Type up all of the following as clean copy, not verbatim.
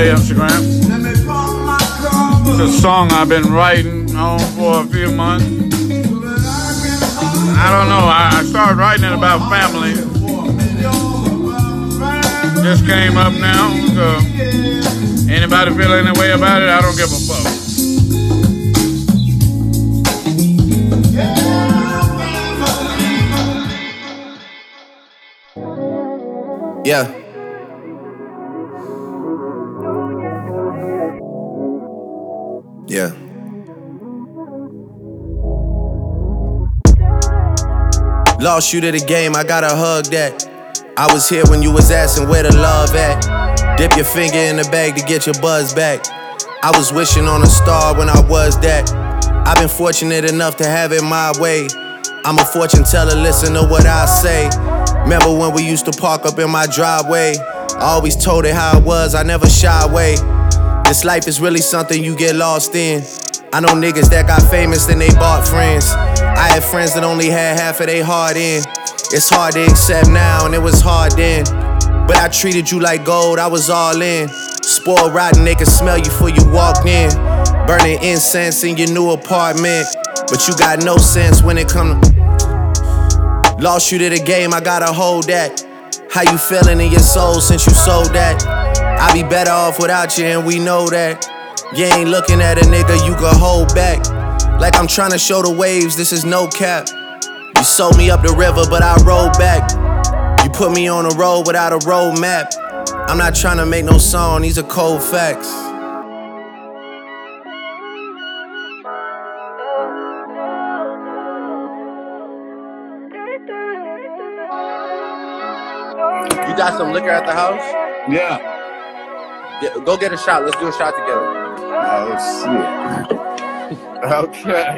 play Instagram. It's a song I've been writing on for a few months. I don't know, I started writing it about family. Just came up now, so anybody feel any way about it, I don't give a fuck. Yeah. Yeah. Lost you to the game, I gotta hug that. I was here when you was asking where the love at. Dip your finger in the bag to get your buzz back. I was wishing on a star when I was that. I've been fortunate enough to have it my way. I'm a fortune teller, listen to what I say. Remember when we used to park up in my driveway? I always told it how it was, I never shy away. This life is really something you get lost in. I know niggas that got famous, then they bought friends. I had friends that only had half of their heart in. It's hard to accept now, and it was hard then. But I treated you like gold, I was all in. Spoiled rotten, they could smell you before you walked in. Burning incense in your new apartment, but you got no sense when it come to... Lost you to the game, I gotta hold that. How you feeling in your soul since you sold that? I be better off without you, and we know that. You ain't looking at a nigga you could hold back. Like I'm trying to show the waves, this is no cap. You sold me up the river, but I rode back. You put me on a road without a road map. I'm not trying to make no song, these are cold facts. You got some liquor at the house? Yeah. Go get a shot, let's do a shot together. Oh, shit. Okay.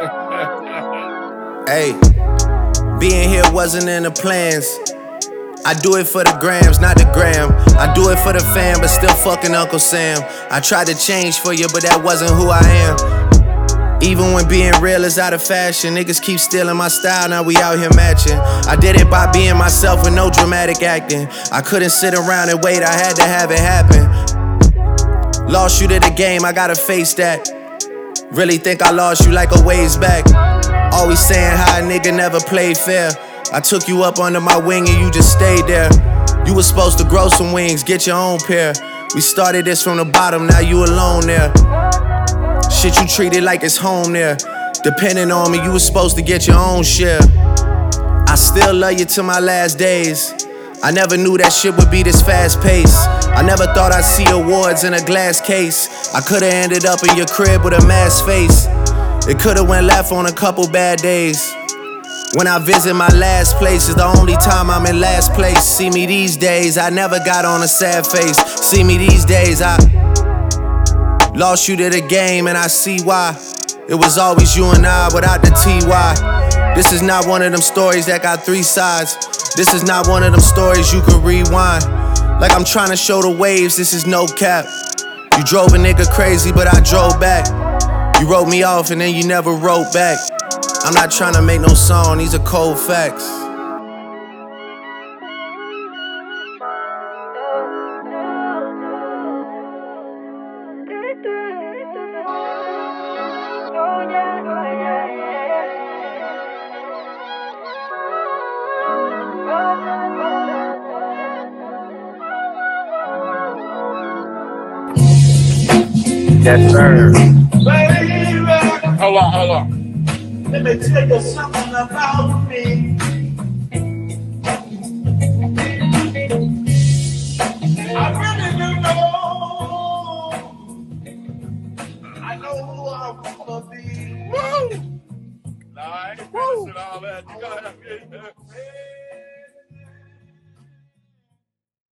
Hey, being here wasn't in the plans. I do it for the grams, not the gram. I do it for the fam, but still fucking Uncle Sam. I tried to change for you, but that wasn't who I am. Even when being real is out of fashion, niggas keep stealing my style, now we out here matching. I did it by being myself with no dramatic acting. I couldn't sit around and wait, I had to have it happen. Lost you to the game, I gotta face that. Really think I lost you like a ways back. Always saying how a nigga never played fair. I took you up under my wing and you just stayed there. You was supposed to grow some wings, get your own pair. We started this from the bottom, now you alone there. Shit you treated like it's home there. Depending on me, you was supposed to get your own share. I still love you to my last days. I never knew that shit would be this fast paced. I never thought I'd see awards in a glass case. I could've ended up in your crib with a masked face. It could've went left on a couple bad days. When I visit my last place is the only time I'm in last place. See me these days, I never got on a sad face. See me these days, I lost you to the game and I see why. It was always you and I without the TY. This is not one of them stories that got three sides. This is not one of them stories you can rewind. Like I'm trying to show the waves, this is no cap. You drove a nigga crazy, but I drove back. You wrote me off and then you never wrote back. I'm not trying to make no song, these are cold facts. Yes, sir. Hold on. Let me tell you something about me. I really do know. I know who I wanna be. Woo! All right. All that. You gotta have